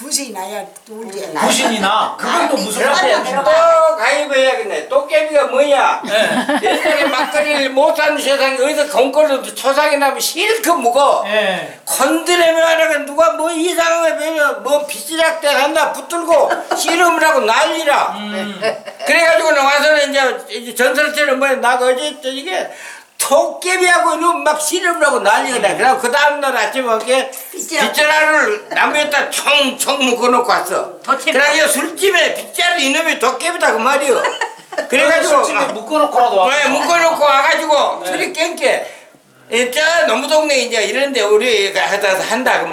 부신이 나야 울지. 부신이나 그건 또 무슨 또 가입해야겠네. 도깨비가 뭐야? 옛날에 막걸리를 못 사는 세상에 어디서 건거리도 초상에 나면 실컷 묵어. 예. 건드리면 하다가 누가 뭐 이상한 거 배면 뭐 비지락대 한다 붙들고 씨름을 하고 난리라. 그래가지고 나와서는 이제 전설처럼 뭐 나가 어제 이게 토깨비하고 이놈 막 씨름을 하고 난리가 나. 그래서 그 다음날 아침에 이렇게 빗자루를 나무에다 총총 묶어놓고 왔어. 그래서 술집에 빗자루 이놈이 도깨비다 그 말이요. 그래가지고 술집에 묶어놓고라도 와. 네, 묶어놓고 와가지고 술이 깬게 저 너무 동네 이제 이런데 우리가 하다 한다.